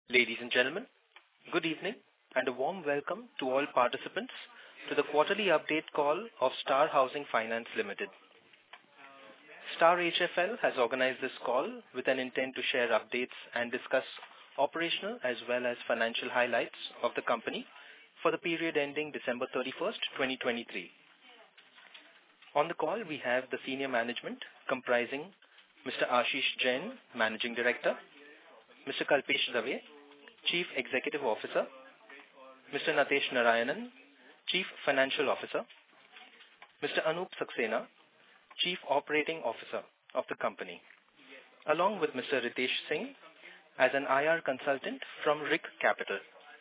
Ladies and gentlemen, good evening and a warm welcome to all participants to the quarterly update call of Star Housing Finance Limited. Star HFL has organized this call with an intent to share updates and discuss operational as well as financial highlights of the company for the period ending December 31st, 2023. On the call, we have the senior management comprising Mr. Ashish Jain, Managing Director, Mr. Kalpesh Dave, Chief Executive Officer, Mr. Natesh Narayanan, Chief Financial Officer, Mr. Anup Saxena, Chief Operating Officer of the company, along with Mr. Ritesh Singh as an IR consultant from RIC Capital.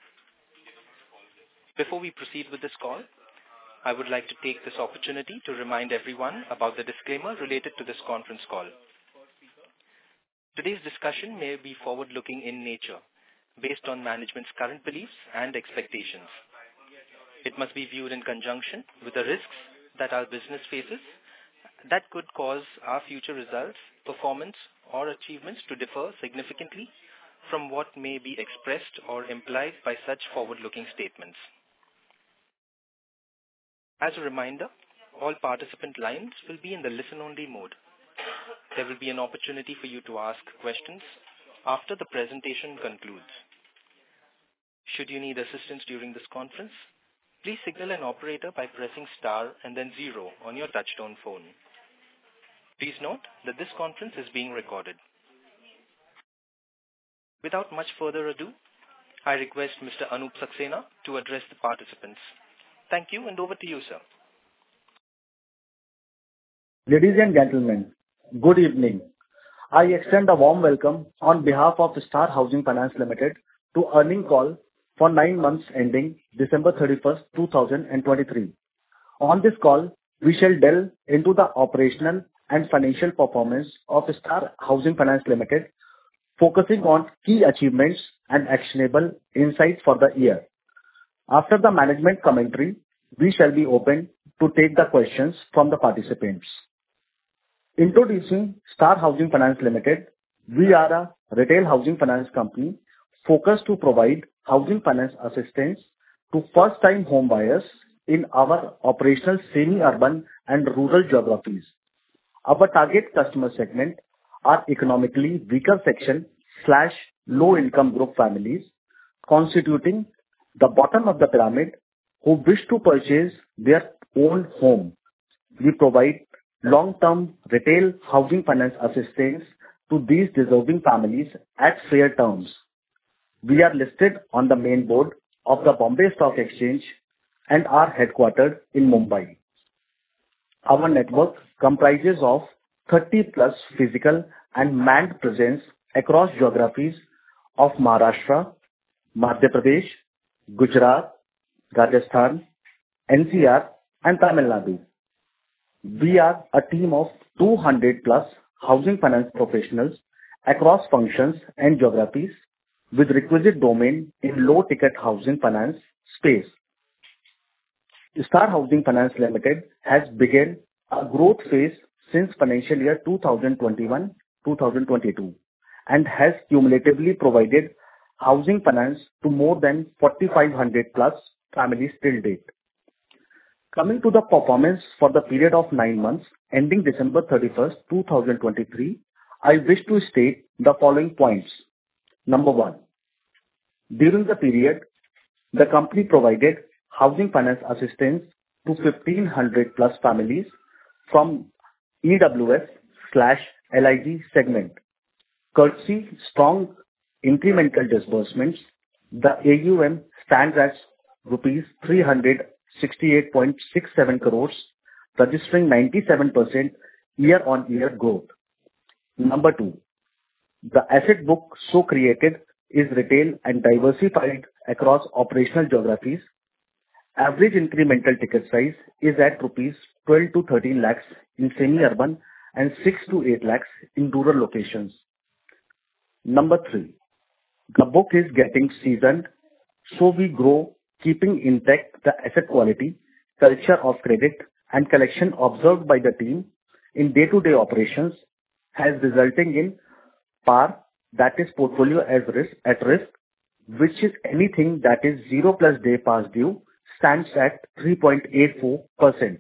Before we proceed with this call, I would like to take this opportunity to remind everyone about the disclaimer related to this conference call. Today's discussion may be forward-looking in nature, based on management's current beliefs and expectations. It must be viewed in conjunction with the risks that our business faces that could cause our future results, performance, or achievements to differ significantly from what may be expressed or implied by such forward-looking statements. As a reminder, all participant lines will be in the listen-only mode. There will be an opportunity for you to ask questions after the presentation concludes. Should you need assistance during this conference, please signal an operator by pressing star and then 0 on your touchtone phone. Please note that this conference is being recorded. Without much further ado, I request Mr. Anup Saxena to address the participants. Thank you, and over to you, sir. Ladies and gentlemen, good evening. I extend a warm welcome on behalf of Star Housing Finance Limited to earnings call for 9 months ending December 31st, 2023. On this call, we shall delve into the operational and financial performance of Star Housing Finance Limited, focusing on key achievements and actionable insights for the year. After the management commentary, we shall be open to take the questions from the participants. Introducing Star Housing Finance Limited, we are a retail housing finance company focused to provide housing finance assistance to first-time home buyers in our operational semi-urban and rural geographies. Our target customer segment are economically weaker section/low-income group families, constituting the bottom of the pyramid who wish to purchase their own home. We provide long-term retail housing finance assistance to these deserving families at fair terms. We are listed on the main board of the Bombay Stock Exchange and are headquartered in Mumbai. Our network comprises of 30+ physical and manned presence across geographies of Maharashtra, Madhya Pradesh, Gujarat, Rajasthan, NCR, and Tamil Nadu. We are a team of 200+ housing finance professionals across functions and geographies with requisite domain in low-ticket housing finance space. Star Housing Finance Limited has begun a growth phase since financial year 2021-2022 and has cumulatively provided housing finance to more than 4,500+ families till date. Coming to the performance for the period of 9 months ending December 31st, 2023, I wish to state the following points. Number 1. During the period, the company provided housing finance assistance to 1,500+ families from EWS/LIG segment. Courtesy strong incremental disbursements, the AUM stands at rupees 368.67 crores, registering 97% year-on-year growth. Number 2. The asset book so created is retail and diversified across operational geographies. Average incremental ticket size is at rupees 12 to 13 lakhs in semi-urban and 6 to 8 lakhs in rural locations. Number 3. The book is getting seasoned, so we grow, keeping intact the asset quality, culture of credit, and collection observed by the team in day-to-day operations, has resulting in PAR, that is portfolio at risk, which is anything that is 0+ day past due, stands at 3.84%.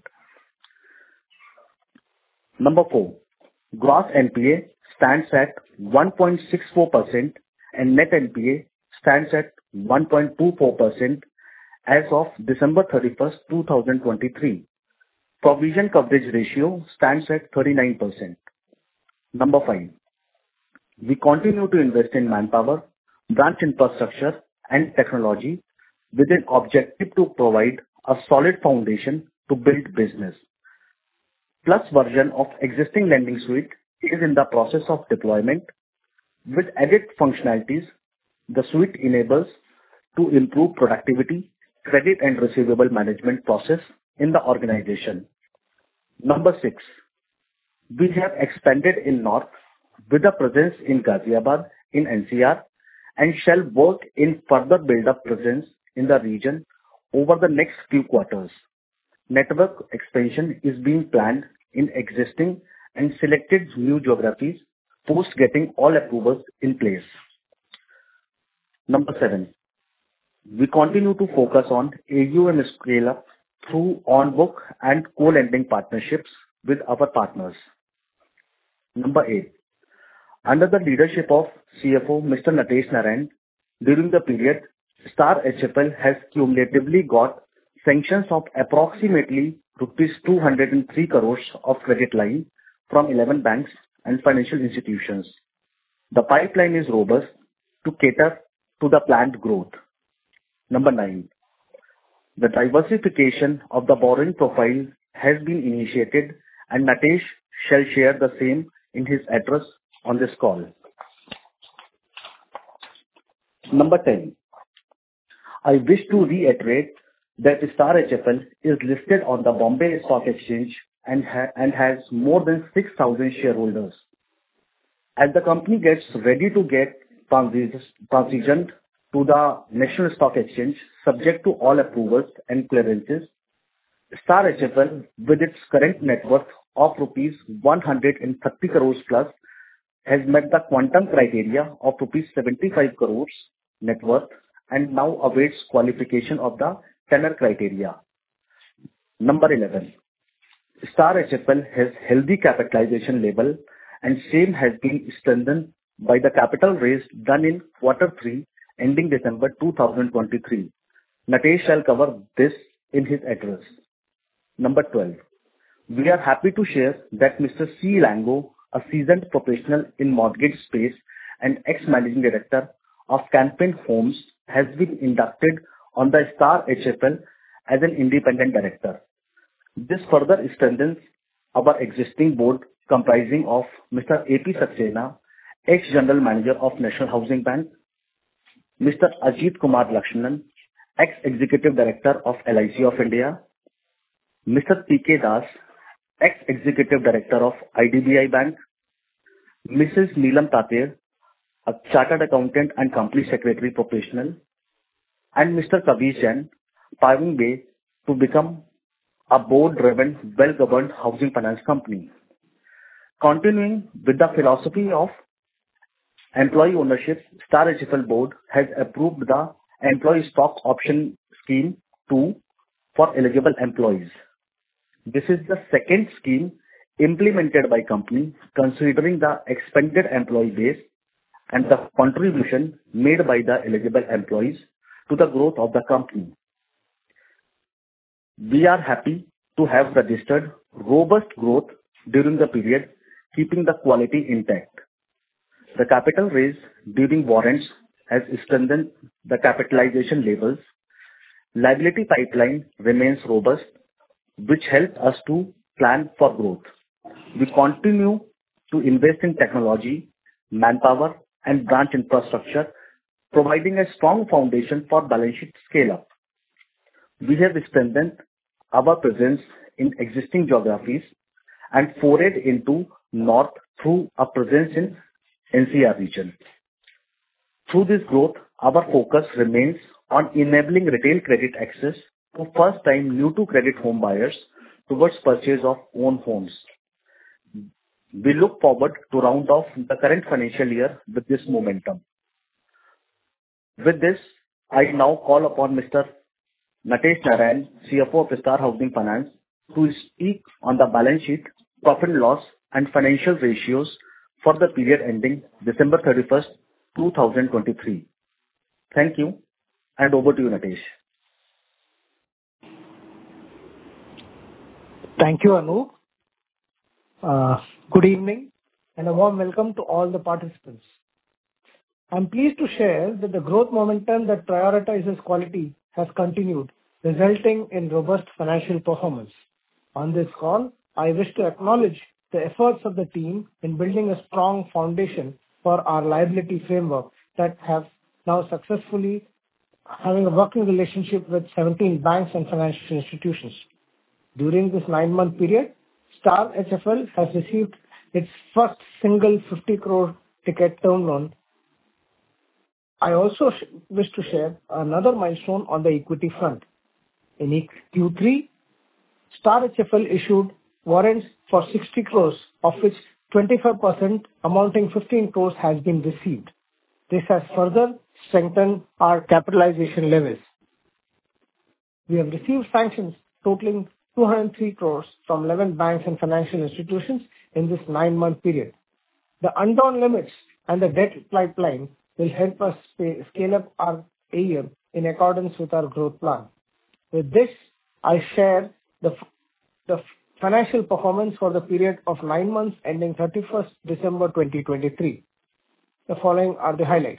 Number 4, gross NPA stands at 1.64% and net NPA stands at 1.24% as of December 31st, 2023. Provision coverage ratio stands at 39%. Number 5, we continue to invest in manpower, branch infrastructure, and technology with an objective to provide a solid foundation to build business. Plus version of existing lending suite is in the process of deployment. With added functionalities, the suite enables to improve productivity, credit and receivable management process in the organization. Number 6, we have expanded in North with a presence in Ghaziabad in NCR and shall work in further build up presence in the region over the next few quarters. Network expansion is being planned in existing and selected new geographies post getting all approvals in place. Number 7, we continue to focus on AUM scale up through on-book and co-lending partnerships with our partners. Number 8, under the leadership of CFO Mr. Natesh Narayan, during the period, Star HFL has cumulatively got sanctions of approximately rupees 203 crores of credit line from 11 banks and financial institutions. The pipeline is robust to cater to the planned growth. Number 9, the diversification of the borrowing profile has been initiated and Natesh shall share the same in his address on this call. Number 10, I wish to reiterate that Star HFL is listed on the Bombay Stock Exchange and has more than 6,000 shareholders. As the company gets ready to get transitioned to the National Stock Exchange, subject to all approvals and clearances, Star HFL, with its current net worth of rupees 130 crores plus, has met the quantum criteria of rupees 75 crores net worth and now awaits qualification of the tenor criteria. Number 11, Star HFL has healthy capitalization level and same has been strengthened by the capital raise done in Q3 ending December 2023. Natesh shall cover this in his address. Number 12, we are happy to share that Mr. C. Lango, a seasoned professional in mortgage space and ex-managing director of Campaign Homes, has been inducted on the Star HFL as an independent director. This further strengthens our existing board comprising of Mr. A.P. Saxena, ex-general manager of National Housing Bank, Mr. Ajit Kumar Lakshmanan, ex-executive director of LIC of India, Mr. P.K. Das, ex-executive director of IDBI Bank, Mrs. Neelam Tatir, a chartered accountant and company secretary professional, and Mr. Kabir Jain, paving way to become a board-driven, well-governed housing finance company. Continuing with the philosophy of employee ownership, Star HFL board has approved the employee stock option scheme 2 for eligible employees. This is the second scheme implemented by company considering the expanded employee base and the contribution made by the eligible employees to the growth of the company. We are happy to have registered robust growth during the period, keeping the quality intact. The capital raise during warrants has strengthened the capitalization levels. Liability pipeline remains robust, which helps us to plan for growth. We continue to invest in technology, manpower, and branch infrastructure, providing a strong foundation for balance sheet scale-up. We have strengthened our presence in existing geographies and forayed into North through a presence in NCR region. Through this growth, our focus remains on enabling retail credit access to first-time new-to-credit home buyers towards purchase of own homes. We look forward to round off the current financial year with this momentum. With this, I now call upon Mr. Natesh Narayan, CFO of Star Housing Finance, to speak on the balance sheet, profit and loss, and financial ratios for the period ending December 31st, 2023. Thank you, and over to you, Natesh. Thank you, Anup. Good evening, and a warm welcome to all the participants. I'm pleased to share that the growth momentum that prioritizes quality has continued, resulting in robust financial performance. On this call, I wish to acknowledge the efforts of the team in building a strong foundation for our liability framework that have now successfully having a working relationship with 17 banks and financial institutions. During this 9-month period, Star HFL has received its first single 50 crore ticket term loan. I also wish to share another milestone on the equity front. In Q3, Star HFL issued warrants for 60 crores, of which 25% amounting 15 crores has been received. This has further strengthened our capitalization levels. We have received sanctions totaling 203 crores from 11 banks and financial institutions in this 9-month period. The undrawn limits and the debt pipeline will help us scale up our AUM in accordance with our growth plan. With this, I share the financial performance for the period of 9 months ending 31st December 2023. The following are the highlights.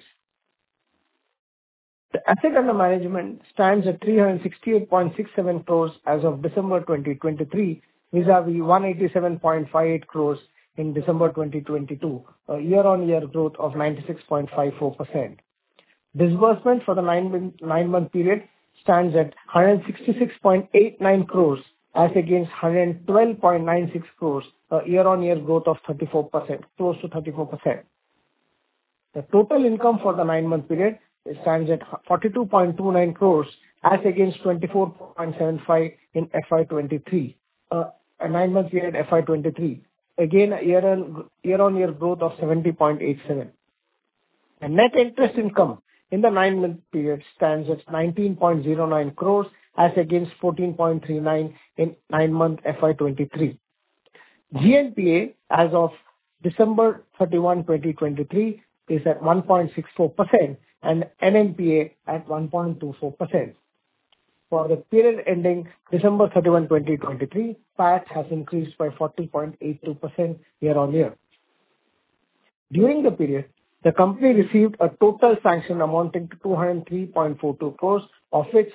The asset under management stands at 368.67 crores as of December 2023, vis-a-vis 187.58 crores in December 2022, a year-on-year growth of 96.54%. Disbursement for the 9-month period stands at 166.89 crores as against 112.96 crores, a year-on-year growth of 34%, close to 34%. The total income for the 9-month period stands at 42.29 crores as against 24.75 in FY23, a 9-month period FY23. Again, a year-on-year growth of 70.87. The net interest income in the 9-month period stands at 19.09 crores as against 14.39 in 9-month FY23. GNPA as of December 31, 2023 is at 1.64% and NNPA at 1.24%. For the period ending December 31, 2023, PAT has increased by 40.82% year-on-year. During the period, the company received a total sanction amounting to 203.42 crores, of which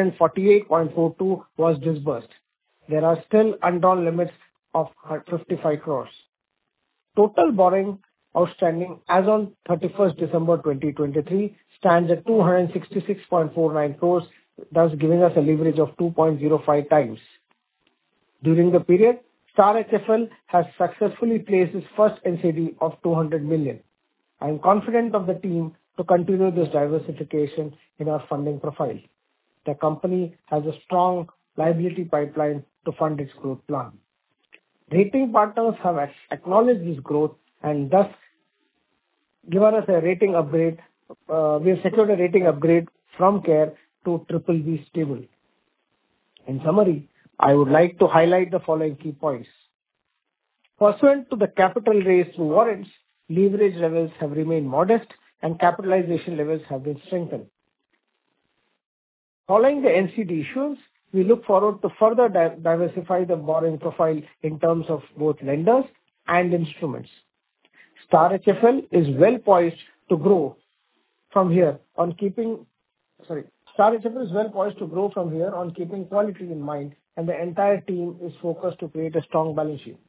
148.42 was disbursed. There are still undrawn limits of 55 crores. Total borrowing outstanding as on 31st December 2023 stands at 266.49 crores, thus giving us a leverage of 2.05 times. During the period, Star HFL has successfully placed its first NCD of 200 million. I am confident of the team to continue this diversification in our funding profile. The company has a strong liability pipeline to fund its growth plan. Rating partners have acknowledged this growth and thus given us a rating upgrade. We have secured a rating upgrade from CARE to BBB stable. In summary, I would like to highlight the following key points. Pursuant to the capital raise through warrants, leverage levels have remained modest and capitalization levels have been strengthened. Following the NCD issuance, we look forward to further diversify the borrowing profile in terms of both lenders and instruments. Star HFL is well poised to grow from here on keeping quality in mind, and the entire team is focused to create a strong balance sheet.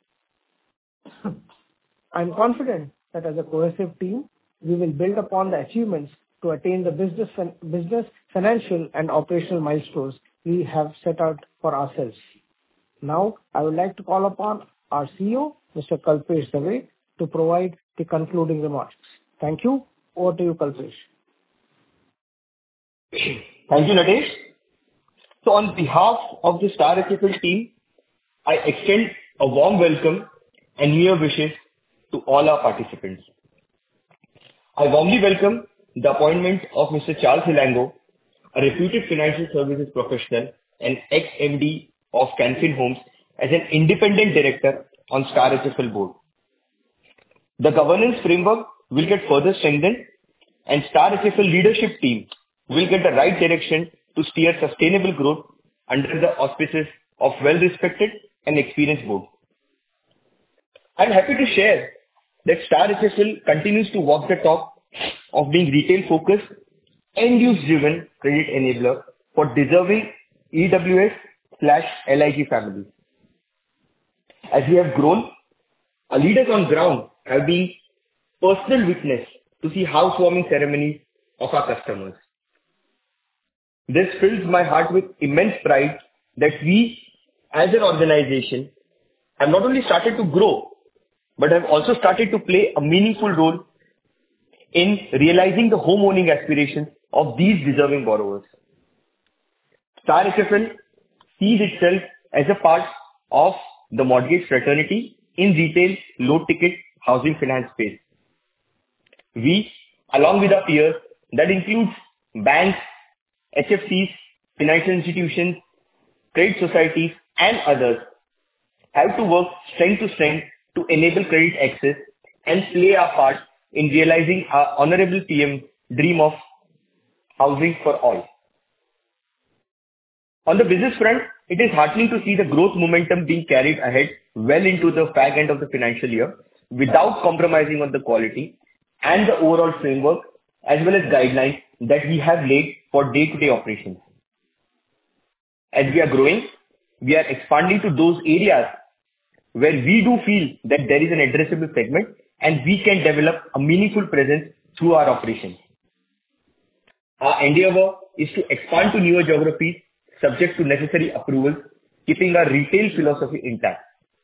I'm confident that as a cohesive team, we will build upon the achievements to attain the business, financial and operational milestones we have set out for ourselves. Now, I would like to call upon our CEO, Mr. Kalpesh Dave, to provide the concluding remarks. Thank you. Over to you, Kalpesh. Thank you, Natesh. So on behalf of the Star HFL team, I extend a warm welcome and New Year wishes to all our participants. I warmly welcome the appointment of Mr. Charles Hilango, a reputed financial services professional and ex-MD of Canfin Homes, as an independent director on Star HFL board. The governance framework will get further strengthened, and Star HFL leadership team will get the right direction to steer sustainable growth under the auspices of well-respected and experienced board. I'm happy to share that Star HFL continues to walk the talk of being retail-focused, end-use-driven credit enabler for deserving EWS/LIG families. As we have grown, our leaders on ground have been personal witness to see housewarming ceremonies of our customers. This fills my heart with immense pride that we, as an organization, have not only started to grow, but have also started to play a meaningful role in realizing the home-owning aspirations of these deserving borrowers. Star HFL sees itself as a part of the mortgage fraternity in retail low-ticket housing finance space. We, along with our peers, that includes banks, HFCs, financial institutions, credit societies, and others, have to work strength to strength to enable credit access and play our part in realizing our honorable PM dream of housing for all. On the business front, it is heartening to see the growth momentum being carried ahead well into the fag end of the financial year without compromising on the quality and the overall framework as well as guidelines that we have laid for day-to-day operations. As we are growing, we are expanding to those areas where we do feel that there is an addressable segment and we can develop a meaningful presence through our operations. Our endeavor is to expand to newer geographies subject to necessary approvals, keeping our retail philosophy intact.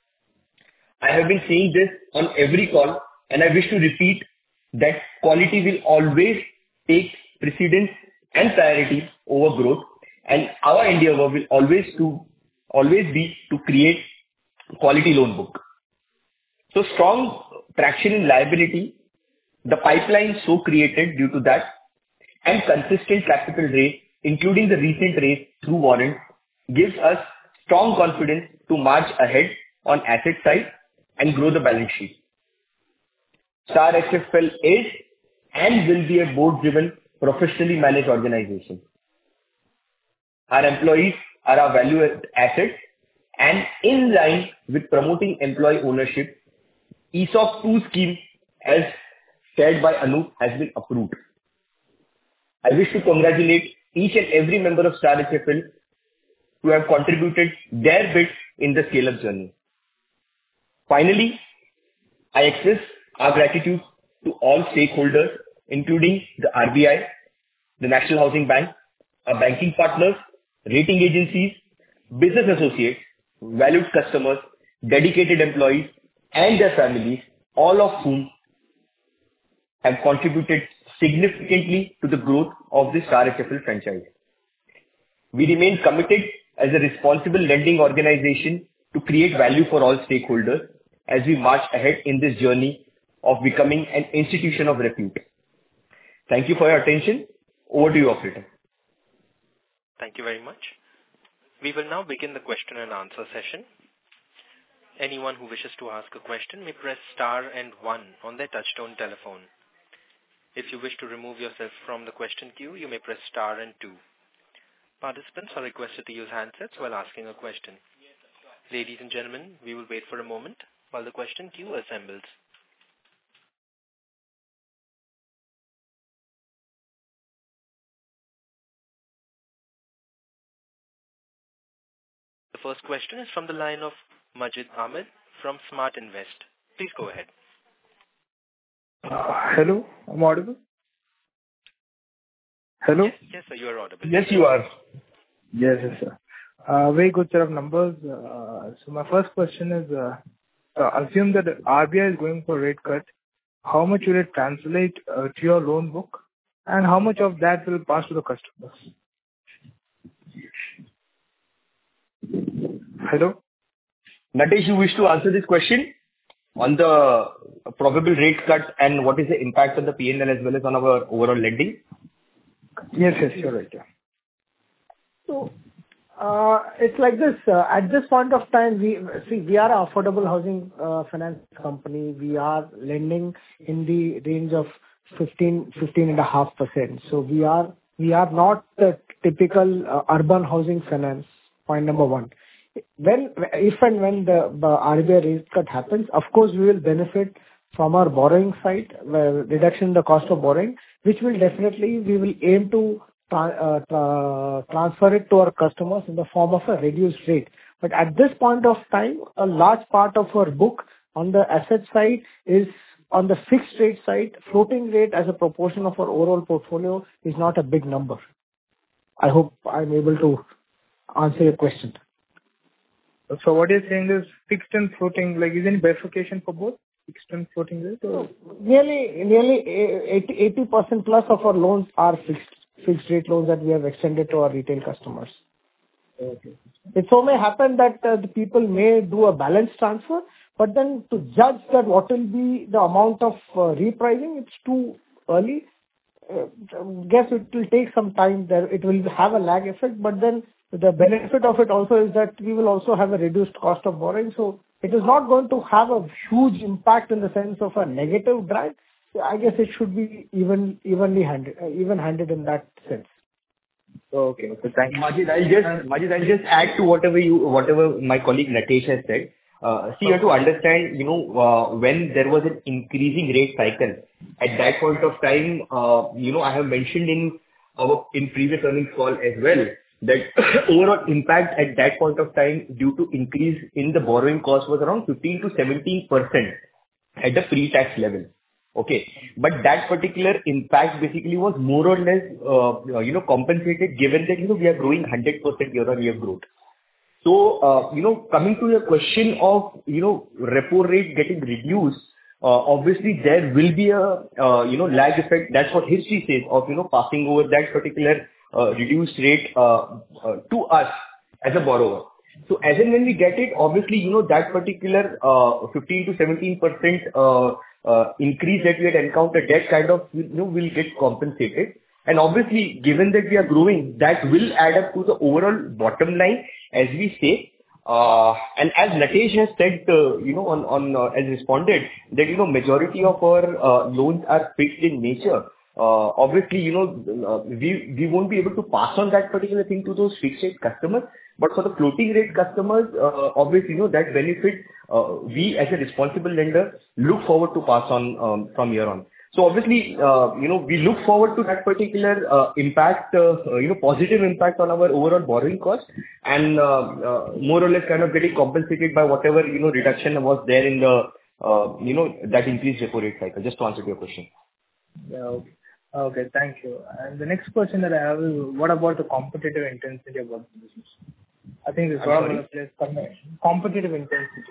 I have been saying this on every call, and I wish to repeat that quality will always take precedence and priority over growth, and our endeavor will always be to create quality loan book. So strong traction in liability, the pipeline so created due to that, and consistent capital raise, including the recent raise through warrants, gives us strong confidence to march ahead on asset side and grow the balance sheet. Star HFL is and will be a board-driven, professionally managed organization. Our employees are our valued assets, and in line with promoting employee ownership, ESOP 2 scheme, as shared by Anup, has been approved. I wish to congratulate each and every member of Star HFL who have contributed their bit in the scale-up journey. Finally, I express our gratitude to all stakeholders, including the RBI, the National Housing Bank, our banking partners, rating agencies, business associates, valued customers, dedicated employees, and their families, all of whom have contributed significantly to the growth of the Star HFL franchise. We remain committed as a responsible lending organization to create value for all stakeholders as we march ahead in this journey of becoming an institution of repute. Thank you for your attention. Over to you, operator. Thank you very much. We will now begin the question and answer session. Anyone who wishes to ask a question may press star and 1 on their touchtone telephone. If you wish to remove yourself from the question queue, you may press star and 2. Participants are requested to use handsets while asking a question. Ladies and gentlemen, we will wait for a moment while the question queue assembles. The first question is from the line of Majid Ahmed from Smart Invest. Please go ahead. Hello, I'm audible? Hello? Yes, sir, you are audible. Yes, you are. Yes, sir. Very good set of numbers. So my first question is, assume that the RBI is going for rate cut. How much will it translate to your loan book? And how much of that will pass to the customers? Hello? Natesh, you wish to answer this question? on the probable rate cut and what is the impact on the P&L as well as on our overall lending? Yes, you're right. Yeah. So, it's like this. At this point of time, we are an affordable housing finance company. We are lending in the range of 15.5%. So we are not the typical urban housing finance. Point number one. If and when the RBI rate cut happens, of course, we will benefit from our borrowing side, reduction in the cost of borrowing, which will definitely, we will aim to transfer it to our customers in the form of a reduced rate. But at this point of time, a large part of our book on the asset side is on the fixed rate side. Floating rate as a proportion of our overall portfolio is not a big number. I hope I'm able to answer your question. So what you're saying is fixed and floating, like is any bifurcation for both fixed and floating rate? Or? Nearly 80% plus of our loans are fixed rate loans that we have extended to our retail customers. Okay. It so may happen that the people may do a balance transfer, but then to judge that what will be the amount of repricing, it's too early. Guess it will take some time. There it will have a lag effect, but then the benefit of it also is that we will also have a reduced cost of borrowing. So it is not going to have a huge impact in the sense of a negative drag. I guess it should be even-handed in that sense. Okay. Thank you. Majid, I'll just add to whatever my colleague Natesh has said. See, you have to understand, when there was an increasing rate cycle, at that point of time, I have mentioned in previous earnings call as well, that overall impact at that point of time due to increase in the borrowing cost was around 15 to 17% at the pre-tax level. Okay. But that particular impact basically was more or less, compensated given that, we are growing 100% year-on-year growth. So, coming to your question of, repo rate getting reduced, obviously there will be a, lag effect. That's what history says of, passing over that particular reduced rate to us as a borrower. So as and when we get it, obviously, that particular 15 to 17% increase that we had encountered, that kind of, will get compensated. And obviously, given that we are growing, that will add up to the overall bottom line, as we say. And as Natesh has said, as responded, that, majority of our loans are fixed in nature. Obviously, we won't be able to pass on that particular thing to those fixed rate customers. But for the floating rate customers, obviously, that benefit, we as a responsible lender look forward to pass on from here on. So obviously, we look forward to that particular impact, positive impact on our overall borrowing cost, and more or less kind of getting compensated by whatever, reduction was there in the, that increased repo rate cycle. Just to answer your question. Yeah. Okay. Thank you. And the next question that I have is, what about the competitive intensity of the business? I think this is all over the place. Competitive intensity.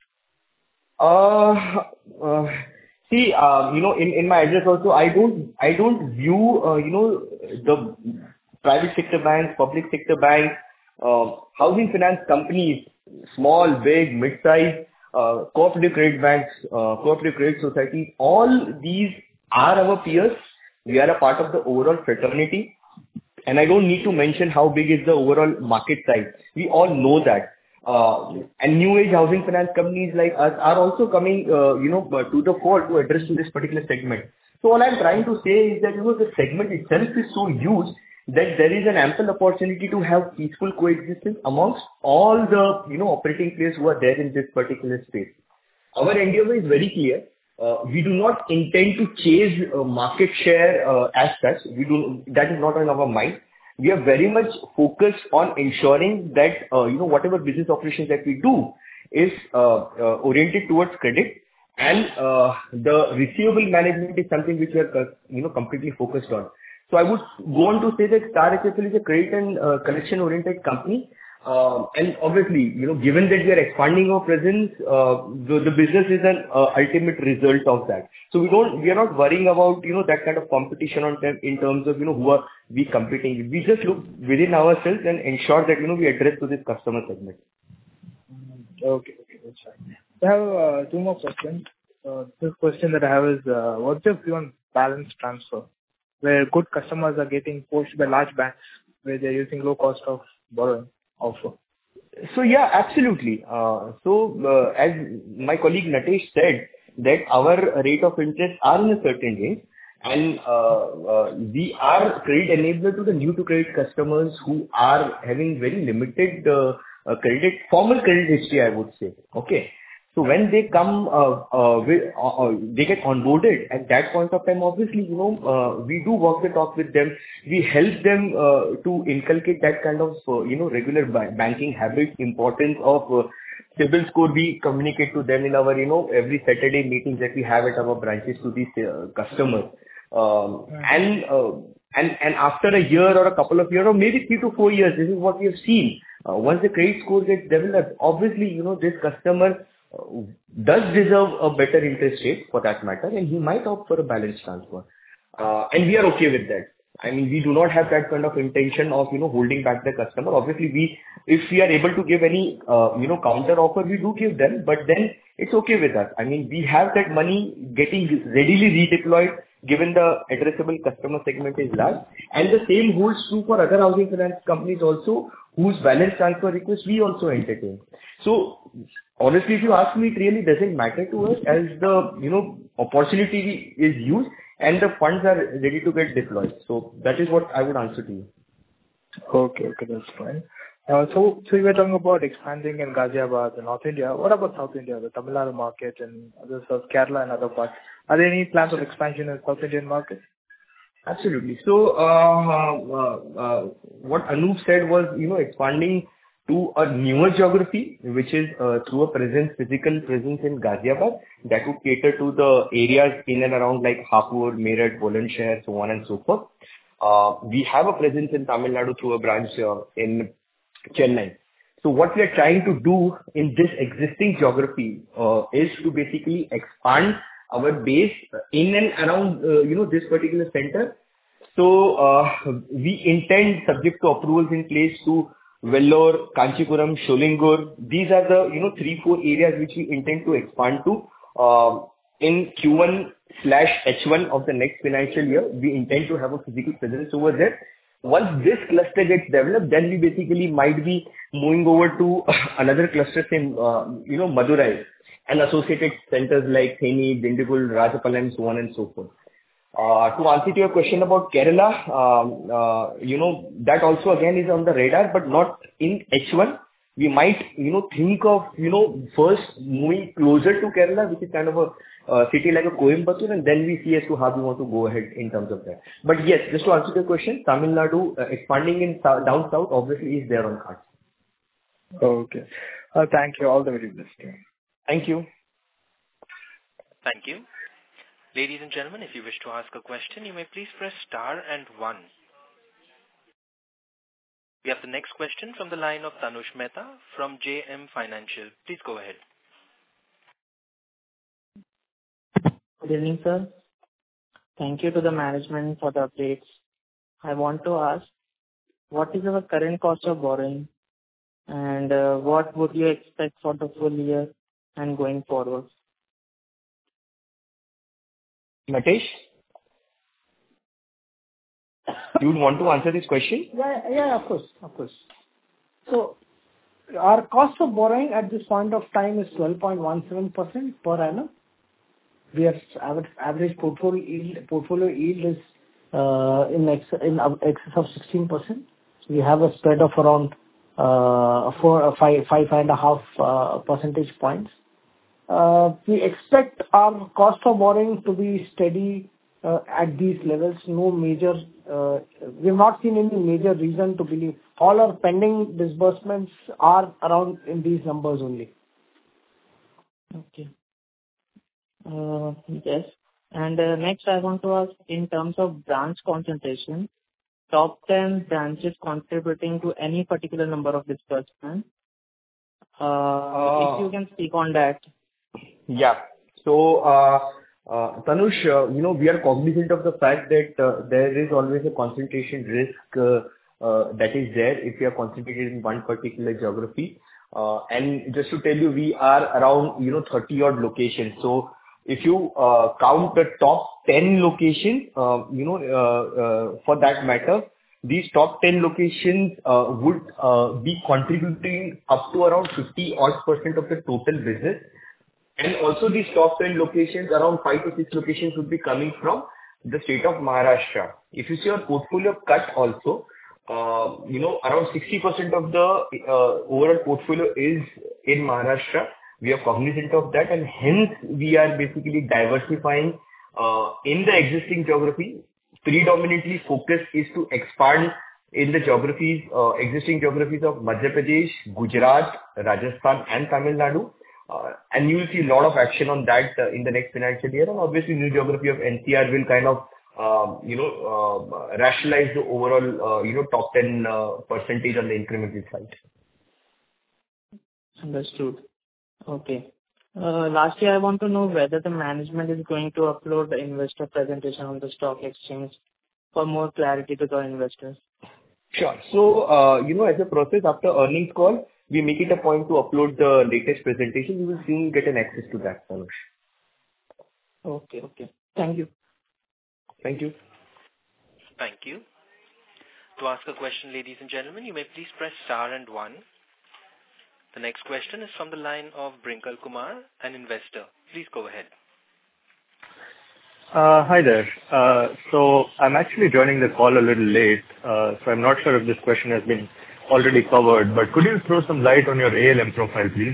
See, in my address also, I don't view, the private sector banks, public sector banks, housing finance companies, small, big, mid-size, cooperative credit banks, cooperative credit societies, all these are our peers. We are a part of the overall fraternity. And I don't need to mention how big is the overall market size. We all know that. And new age housing finance companies like us are also coming, to the fore to address to this particular segment. So all I'm trying to say is that, the segment itself is so huge that there is an ample opportunity to have peaceful coexistence amongst all the, operating players who are there in this particular space. Our endeavor is very clear. We do not intend to chase market share as such. That is not on our mind. We are very much focused on ensuring that, whatever business operations that we do is oriented towards credit, and the receivable management is something which we are, completely focused on. So I would go on to say that Star HFL is a credit and collection-oriented company. And obviously, given that we are expanding our presence, the business is an ultimate result of that. So we are not worrying about, that kind of competition in terms of, who are we competing with. We just look within ourselves and ensure that, we address to this customer segment. Okay, that's fine. I have two more questions. This question that I have is, what's your view on balance transfer, where good customers are getting poached by large banks, where they're using low cost of borrowing offer? So yeah, absolutely. As my colleague Natesh said, that our rate of interest are in a certain range, and we are credit enabler to the new to credit customers who are having very limited formal credit history, I would say. Okay. So when they come, they get onboarded at that point of time, obviously, we do walk the talk with them. We help them to inculcate that kind of, regular banking habit, importance of CIBIL score. We communicate to them in our, every Saturday meetings that we have at our branches to these customers. And after a year or a couple of years, or maybe 3 to 4 years, this is what we have seen. Once the credit score gets developed, obviously, this customer does deserve a better interest rate for that matter, and he might opt for a balance transfer. And we are okay with that. I mean, we do not have that kind of intention of, holding back the customer. Obviously, if we are able to give any, counter offer, we do give them, but then it's okay with us. I mean, we have that money getting readily redeployed given the addressable customer segment is large. And the same holds true for other housing finance companies also, whose balance transfer requests we also entertain. So honestly, if you ask me, it really doesn't matter to us as the, opportunity is used and the funds are ready to get deployed. So that is what I would answer to you. Okay, that's fine. So you were talking about expanding in Ghaziabad and North India. What about South India, the Tamil Nadu market and other South Kerala and other parts? Are there any plans of expansion in South Indian market? Absolutely. So, what Anup said was, expanding to a newer geography, which is through a physical presence in Ghaziabad, that would cater to the areas in and around like Hapur, Meerut, Bulandshahr, so on and so forth. We have a presence in Tamil Nadu through a branch in Chennai. So what we are trying to do in this existing geography is to basically expand our base in and around, this particular center. So we intend, subject to approvals in place, to Vellore, Kanchipuram, Sholingur. These are the 3-4 areas which we intend to expand to in Q1/H1 of the next financial year. We intend to have a physical presence over there. Once this cluster gets developed, then we basically might be moving over to another cluster in Madurai and associated centers like Theni, Dindigul, Rajapalayam, so on and so forth. To answer to your question about Kerala, that also again is on the radar, but not in H1. We might, think of, first moving closer to Kerala, which is kind of a city like a Coimbatore, and then we see as to how we want to go ahead in terms of that. But yes, just to answer your question, Tamil Nadu expanding in down south obviously is there on cards. Okay. Thank you. All the very best. Thank you. Thank you. Ladies and gentlemen, if you wish to ask a question, you may please press star and 1. We have the next question from the line of Tanush Mehta from JM Financial. Please go ahead. Good evening, sir. Thank you to the management for the updates. I want to ask, what is our current cost of borrowing, and what would you expect for the full year and going forward? Natesh, you would want to answer this question? Yeah, of course. So our cost of borrowing at this point of time is 12.17% per annum. Our average portfolio yield is in excess of 16%. We have a spread of around 5.5 percentage points. We expect our cost of borrowing to be steady at these levels. No major, we have not seen any major reason to believe. All our pending disbursements are around in these numbers only. Okay. Yes. And next I want to ask, in terms of branch concentration, top 10 branches contributing to any particular number of disbursements. If you can speak on that. Yeah. So, Tanush, we are cognizant of the fact that there is always a concentration risk that is there if you are concentrated in one particular geography. And just to tell you, we are around, 30 odd locations. So if you count the top 10 locations, for that matter, these top 10 locations would be contributing up to around 50 odd% of the total business. And also these top 10 locations, around 5 to 6 locations would be coming from the state of Maharashtra. If you see our portfolio cut also, around 60% of the overall portfolio is in Maharashtra. We are cognizant of that, and hence we are basically diversifying in the existing geography. Predominantly focus is to expand in the geographies, existing geographies of Madhya Pradesh, Gujarat, Rajasthan and Tamil Nadu. And you will see a lot of action on that in the next financial year. And obviously new geography of NCR will kind of rationalize the overall, top 10 percentage on the incremental side. Understood. Okay. Lastly, I want to know whether the management is going to upload the investor presentation on the stock exchange for more clarity to the investors. Sure. So, as a process after earnings call, we make it a point to upload the latest presentation. You will soon get an access to that, Sanush. Okay. Thank you. Thank you. Thank you. To ask a question, ladies and gentlemen, you may please press star and 1. The next question is from the line of Brinkal Kumar, an investor. Please go ahead. Hi there. So I'm actually joining the call a little late, so I'm not sure if this question has been already covered, but could you throw some light on your ALM profile, please?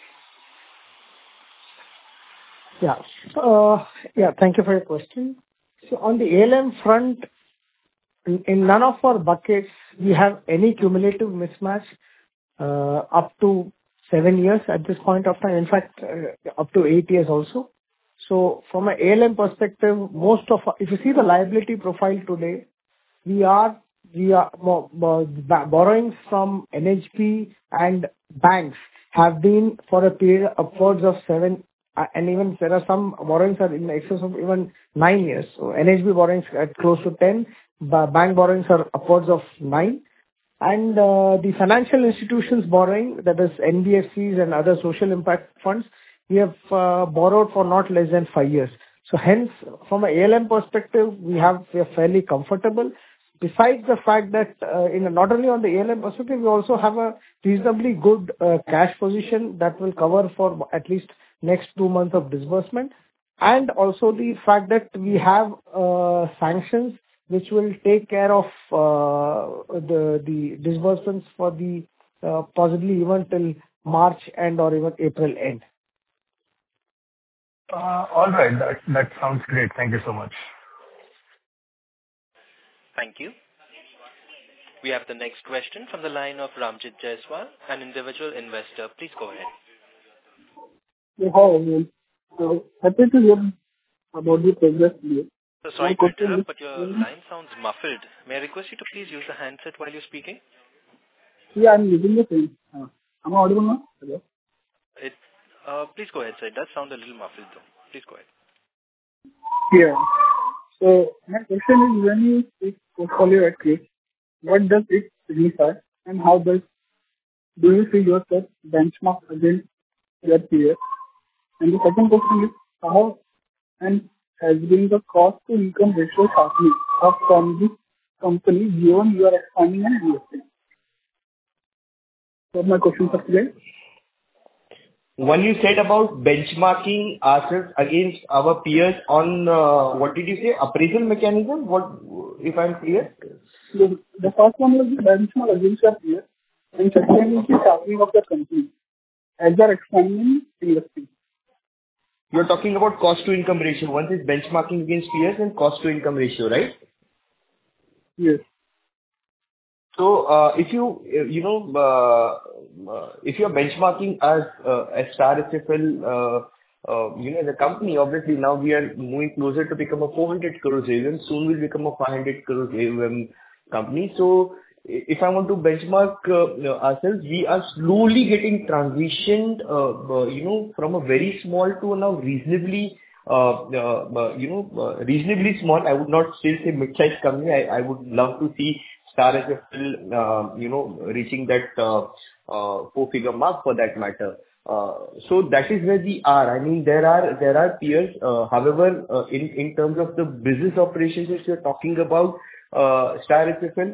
Thank you for your question. So on the ALM front, in none of our buckets we have any cumulative mismatch up to 7 years at this point of time. In fact, up to 8 years also. So from an ALM perspective, if you see the liability profile today, we are borrowings from NHB and banks have been for a period upwards of 7, and even there are some borrowings are in excess of even 9 years. So NHB borrowings at close to 10, bank borrowings are upwards of 9. And the financial institutions borrowing, that is NBFCs and other social impact funds, we have borrowed for not less than 5 years. So hence, from an ALM perspective, we are fairly comfortable. Besides the fact that not only on the ALM perspective, we also have a reasonably good cash position that will cover for at least next 2 months of disbursement, and also the fact that we have sanctions which will take care of the disbursements for the possibly even till March end or even April end. All right. That sounds great. Thank you so much. Thank you. We have the next question from the line of Ramjit Jaiswal, an individual investor. Please go ahead. Hi, everyone. So happy to hear about the progress here. So sorry to interrupt, but your line sounds muffled. May I request you to please use the handset while you're speaking? Yeah, I'm using the same. Am I audible now? Hello? Please go ahead, sir. It does sound a little muffled, though. Please go ahead. Yeah. So my question is, when you take portfolio at risk, what does it signify, and how do you see yourself benchmark against your peers? And the second question is, how and has been the cost to income ratio sharpening up from this company beyond your expanding and investing? So my question for today. When you said about benchmarking ourselves against our peers on, what did you say, appraisal mechanism? What, if I'm clear? The first one was the benchmark against your peers, and second is the sharpening of the company as they're expanding investing. You're talking about cost to income ratio. One is benchmarking against peers and cost to income ratio, right? Yes. So, if you're benchmarking us as Star HFL, as a company, obviously now we are moving closer to become a 400 crores AUM. Soon we'll become a 500 crores AUM company. So, if I want to benchmark ourselves, we are slowly getting transitioned, from a very small to now reasonably, reasonably small. I would not still say mid-sized company. I would love to see Star HFL, reaching that four-figure mark for that matter. So that is where we are. I mean, there are peers. However, in terms of the business operations which you're talking about, Star HFL,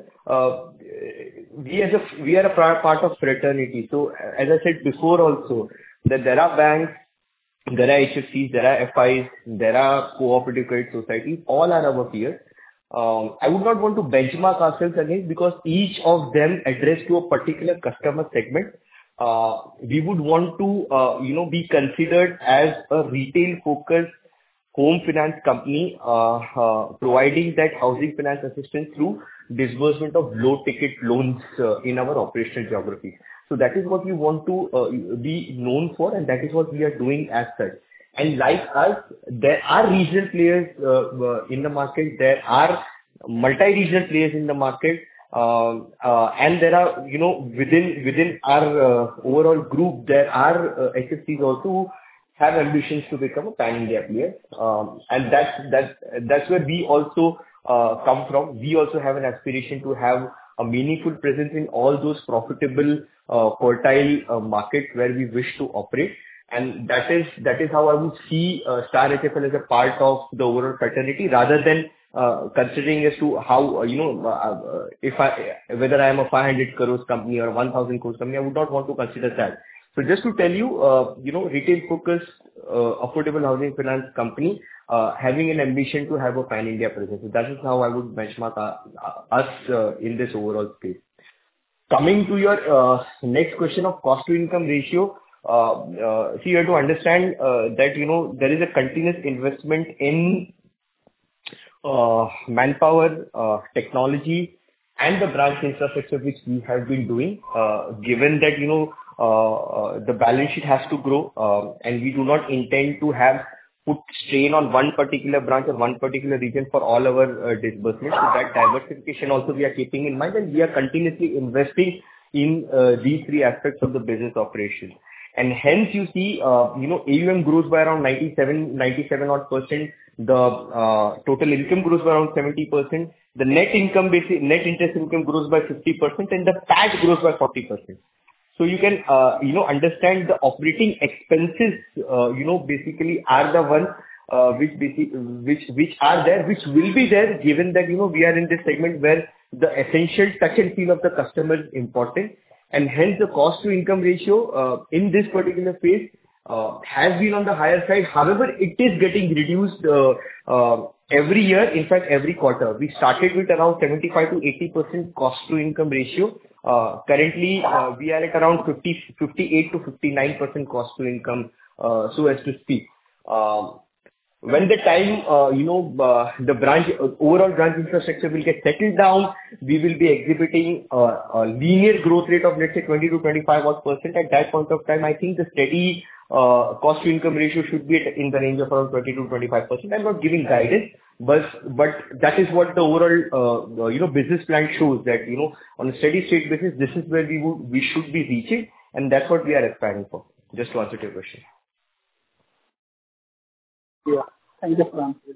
we are a part of fraternity. So as I said before also, that there are banks, there are HFCs, there are FIs, there are cooperative credit societies, all are our peers. I would not want to benchmark ourselves against, because each of them address to a particular customer segment. We would want to, be considered as a retail-focused home finance company, providing that housing finance assistance through disbursement of low-ticket loans in our operational geography. So that is what we want to be known for, and that is what we are doing as such. And like us, there are regional players in the market. There are multi-regional players in the market. And there are, within our overall group, there are HFCs also who have ambitions to become a pan-India player. And that's where we also come from. We also have an aspiration to have a meaningful presence in all those profitable, fertile markets where we wish to operate. And that is how I would see Star HFL as a part of the overall fraternity, rather than considering as to how, whether I am a 500 crores company or 1,000 crores company. I would not want to consider that. So just to tell you, retail-focused, affordable housing finance company, having an ambition to have a pan-India presence. So that is how I would benchmark us in this overall space. Coming to your next question of cost-to-income ratio, see, you have to understand that, there is a continuous investment in manpower, technology, and the branch infrastructure which we have been doing, given that, the balance sheet has to grow, and we do not intend to put strain on one particular branch or one particular region for all our disbursements. So that diversification also we are keeping in mind, and we are continuously investing in these three aspects of the business operation. And hence you see, AUM grows by around 97 odd %. The total income grows by around 70%. The net interest income grows by 50%, and the PAT grows by 40%. So you can, understand the operating expenses, basically are the ones which are there, which will be there, given that, we are in this segment where the essential touch and feel of the customer is important. And hence the cost to income ratio in this particular phase has been on the higher side. However, it is getting reduced every year, in fact every quarter. We started with around 75 to 80% cost to income ratio. Currently we are at around 58 to 59% cost to income, so as to speak. When the time, the overall branch infrastructure will get settled down, we will be exhibiting a linear growth rate of, let's say, 20 to 25 odd %. At that point of time, I think the steady cost to income ratio should be in the range of around 20 to 25%. I'm not giving guidance, but that is what the overall, business plan shows, that, on a steady state basis, this is where we should be reaching, and that's what we are aspiring for. Just to answer your question. Yeah. Thank you for answering.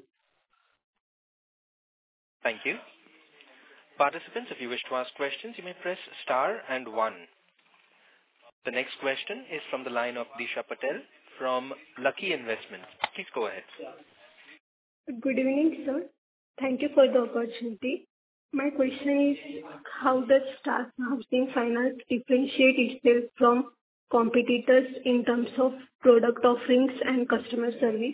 Thank you. Participants, if you wish to ask questions, you may press star and 1. The next question is from the line of Disha Patel from Lucky Investments. Please go ahead. Good evening, sir. Thank you for the opportunity. My question is, how does Star Housing Finance differentiate itself from competitors in terms of product offerings and customer service?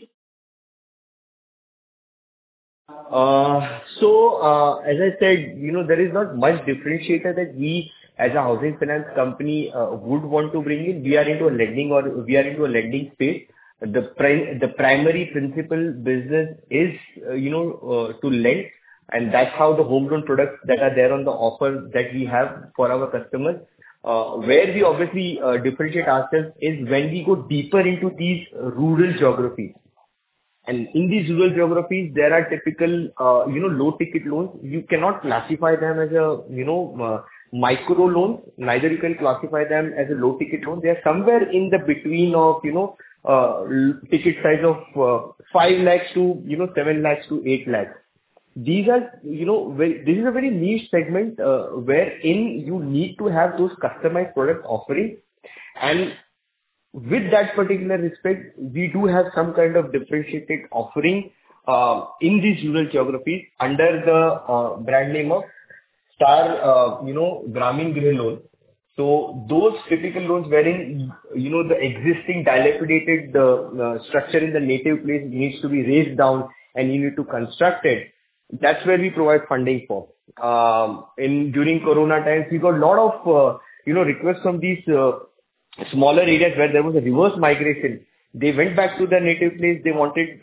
As I said, there is not much differentiator that we as a housing finance company would want to bring in. We are into a lending space. The primary principal business is, to lend, and that's how the home loan products that are there on the offer that we have for our customers. Where we obviously differentiate ourselves is when we go deeper into these rural geographies. And in these rural geographies, there are typical, low-ticket loans. You cannot classify them as a, micro loans. Neither you can classify them as a low-ticket loan. They are somewhere in the between of, ticket size of 5 lakhs to, 7 lakhs to 8 lakhs. these are, this is a very niche segment, wherein you need to have those customized product offerings. And with that particular respect, we do have some kind of differentiated offering in these rural geographies under the brand name of Star, Gramin Grih Loan. So those typical loans wherein, the existing dilapidated structure in the native place needs to be raised down and you need to construct it. That's where we provide funding for. During Corona times, we got a lot of, requests from these smaller areas where there was a reverse migration. They went back to their native place. They wanted,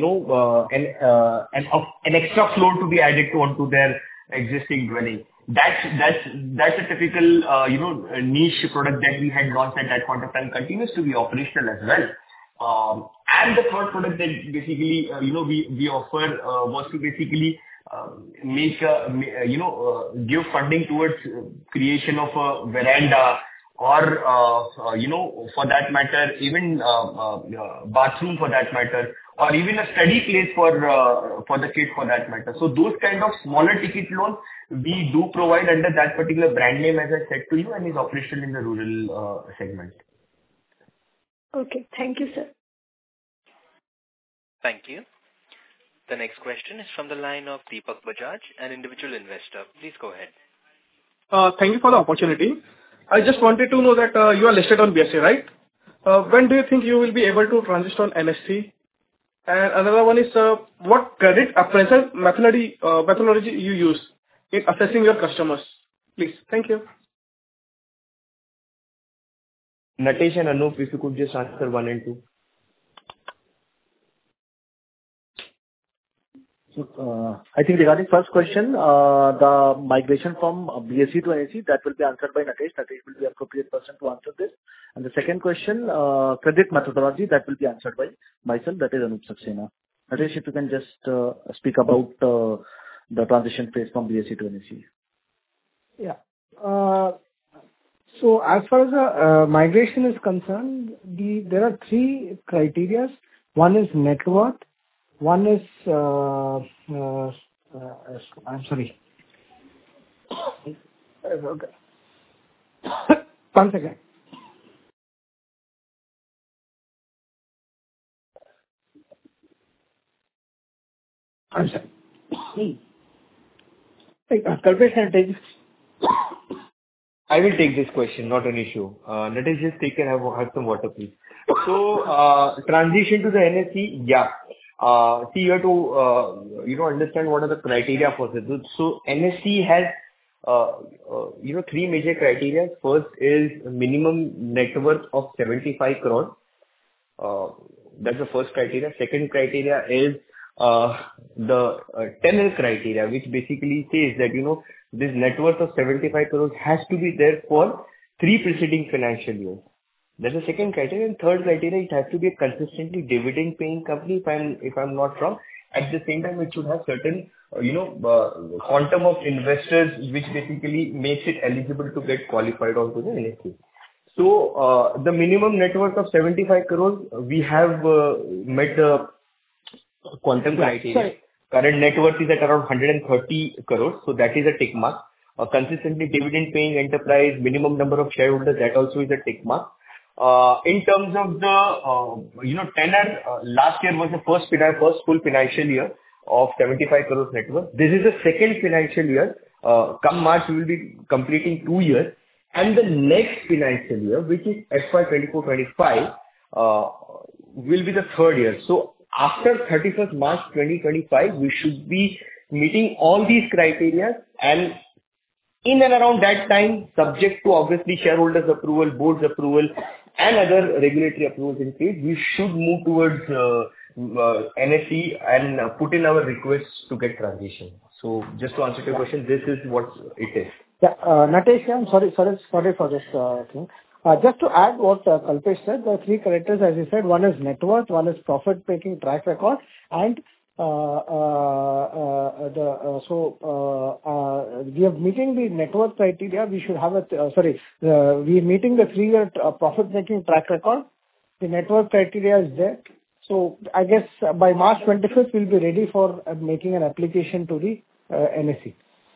an extra floor to be added onto their existing dwelling. That's a typical, niche product that we had launched at that point of time, continues to be operational as well. And the third product that basically, we offer was to basically give funding towards creation of a veranda or, for that matter, even bathroom for that matter, or even a study place for the kids for that matter. So those kind of smaller ticket loans we do provide under that particular brand name, as I said to you, and is operational in the rural segment. Okay. Thank you, sir. Thank you. The next question is from the line of Deepak Bajaj, an individual investor. Please go ahead. Thank you for the opportunity. I just wanted to know that you are listed on BSE, right? When do you think you will be able to transition on NSE? And another one is, what credit appraisal methodology you use in assessing your customers? Please. Thank you. Natesh and Anup, if you could just answer 1 and 2. I think regarding first question, the migration from BSE to NSE, that will be answered by Natesh. Natesh will be the appropriate person to answer this. And the second question, credit methodology, that will be answered by myself, that is Anup Saxena. Natesh, if you can just speak about the transition phase from BSE to NSE. Yeah. So as far as the migration is concerned, there are 3 criteria. One is net worth. One is, I'm sorry. Okay. One second. I'm sorry. Kalpesh, can I take this? I will take this question, not an issue. Natesh, just take and have some water, please. So, transition to the NSE, yeah. See, you have to, understand what are the criteria for this. So, NSE has, 3 major criteria. First is minimum net worth of 75 crore. That's the first criteria. Second criteria is the tenure criteria, which basically says that, this net worth of 75 crores has to be there for 3 preceding financial years. That's the second criteria. And third criteria, it has to be a consistently dividend-paying company, if I'm not wrong. At the same time, it should have certain, quantum of investors, which basically makes it eligible to get qualified onto the NSE. So, the minimum net worth of 75 crores, we have met the quantum criteria. Sorry. Current net worth is at around 130 crores, so that is a tick mark. A consistently dividend-paying enterprise, minimum number of shareholders, that also is a tick mark. In terms of the, tenure, last year was the first full financial year of 75 crores net worth. This is the second financial year. Come March, we will be completing 2 years. And the next financial year, which is FY 24-25, will be the third year. So, after 31st March 2025, we should be meeting all these criteria, and in and around that time, subject to obviously shareholders' approval, board's approval, and other regulatory approvals in place, we should move towards NSE and put in our requests to get transition. So, just to answer your question, this is what it is. Yeah, Natesh, I'm sorry for this thing. Just to add what Kalpesh said, the 3 criteria, as you said, one is net worth, one is profit-making track record, and we are meeting the net worth criteria. We should have we are meeting the 3-year profit-making track record. The net worth criteria is there. So I guess by March 25th, we'll be ready for making an application to the NSE.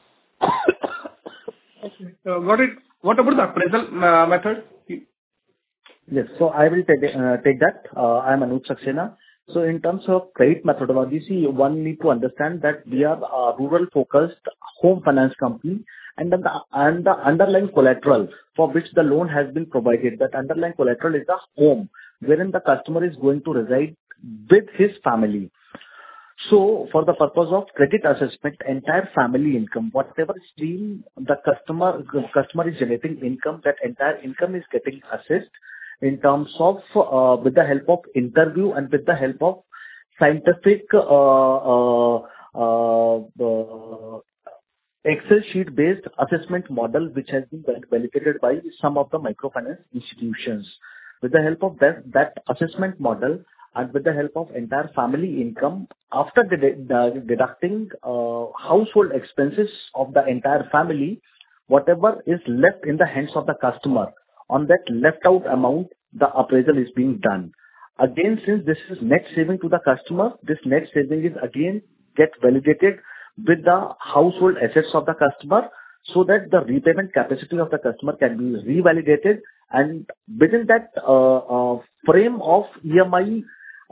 Got it. What about the appraisal method? Yes. So I will take that. I am Anuj Saxena. So in terms of credit methodology, see, one need to understand that we are a rural-focused home finance company, and the underlying collateral for which the loan has been provided, that underlying collateral is the home, wherein the customer is going to reside with his family. So for the purpose of credit assessment, entire family income, whatever stream the customer is generating income, that entire income is getting assessed in terms of with the help of interview and with the help of scientific Excel sheet based assessment model, which has been validated by some of the microfinance institutions. With the help of that assessment model and with the help of entire family income, after deducting household expenses of the entire family, whatever is left in the hands of the customer, on that left out amount, the appraisal is being done. Again, since this is net saving to the customer, this net saving is again get validated with the household assets of the customer, so that the repayment capacity of the customer can be revalidated, and within that frame of EMI,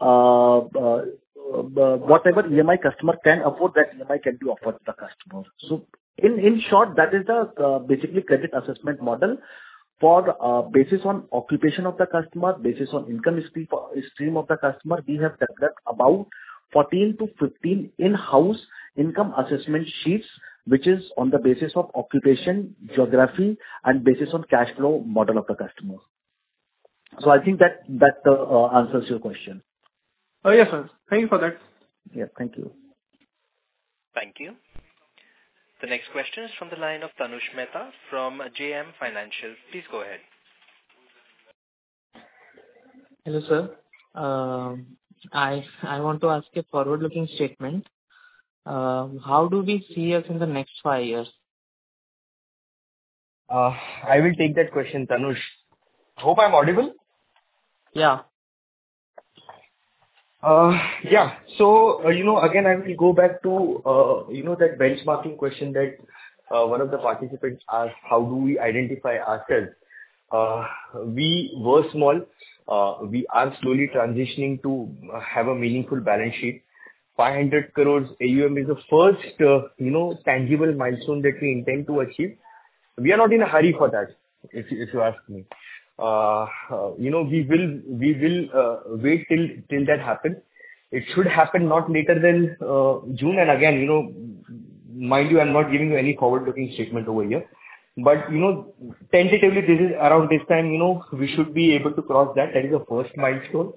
whatever EMI customer can afford, that EMI can be offered to the customer. So in short, that is the basically credit assessment model for basis on occupation of the customer, basis on income stream of the customer. We have developed about 14 to 15 in-house income assessment sheets, which is on the basis of occupation, geography, and basis on cash flow model of the customer. So I think that answers your question. Yes, sir. Thank you for that. Yeah, thank you. Thank you. The next question is from the line of Tanush Mehta from JM Financial. Please go ahead. Hello, sir. I want to ask a forward-looking statement. How do we see us in the next 5 years? I will take that question, Tanush. Hope I'm audible. Yeah. Yeah. So, again, I will go back to, that benchmarking question that one of the participants asked, how do we identify ourselves? We were small. We are slowly transitioning to have a meaningful balance sheet. 500 crores AUM is the first, tangible milestone that we intend to achieve. We are not in a hurry for that, if you ask me. We will wait till that happens. It should happen not later than June. And again, mind you, I'm not giving you any forward-looking statement over here. But, tentatively, this is around this time, we should be able to cross that. That is the first milestone.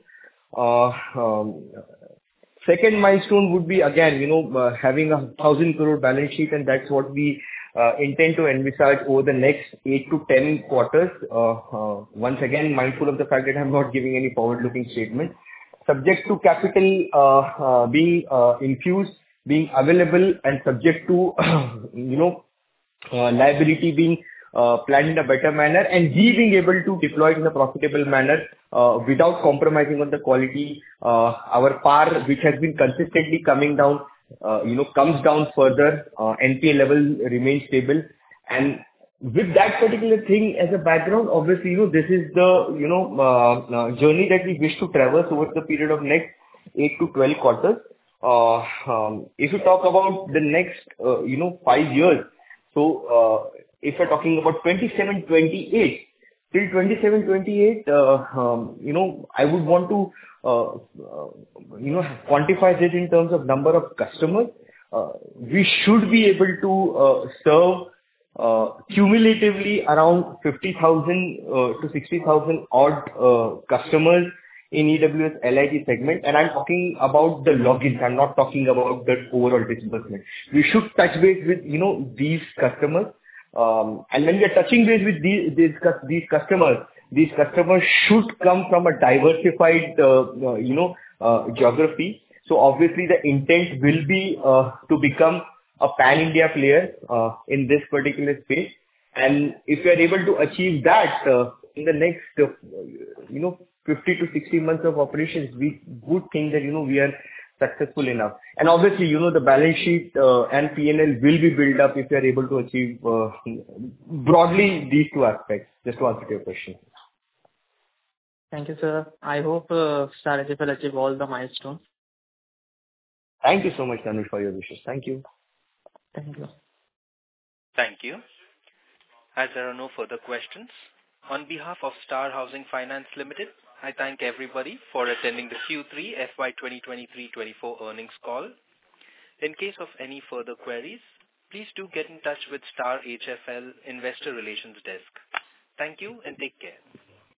Second milestone would be, again, having 1,000 crore balance sheet, and that's what we intend to envisage over the next 8 to 10 quarters. Once again, mindful of the fact that I'm not giving any forward-looking statement. Subject to capital being infused, being available, and subject to, liability being planned in a better manner, and we being able to deploy it in a profitable manner without compromising on the quality. Our PAR, which has been consistently coming down, comes down further. NPA level remains stable. And with that particular thing as a background, obviously, this is the, journey that we wish to traverse over the period of next 8 to 12 quarters. If you talk about the next, 5 years, so if you're talking about 27-28, till 27-28, I would want to, quantify this in terms of number of customers. We should be able to serve cumulatively around 50,000 to 60,000 odd customers in EWS LIG segment. And I'm talking about the logins. I'm not talking about the overall disbursement. We should touch base with, these customers. And when we are touching base with these customers should come from a diversified, geography. So obviously the intent will be to become a pan-India player in this particular space. And if we are able to achieve that in the next, 50 to 60 months of operations, we would think that, we are successful enough. And obviously, the balance sheet and P&L will be built up if we are able to achieve broadly these two aspects, just to answer your question. Thank you, sir. I hope Star HF will achieve all the milestones. Thank you so much, Tanush, for your wishes. Thank you. Thank you. Thank you. As there are no further questions, on behalf of Star Housing Finance Limited, I thank everybody for attending the Q3 FY 2023-24 earnings call. In case of any further queries, please do get in touch with Star HFL Investor Relations Desk. Thank you and take care.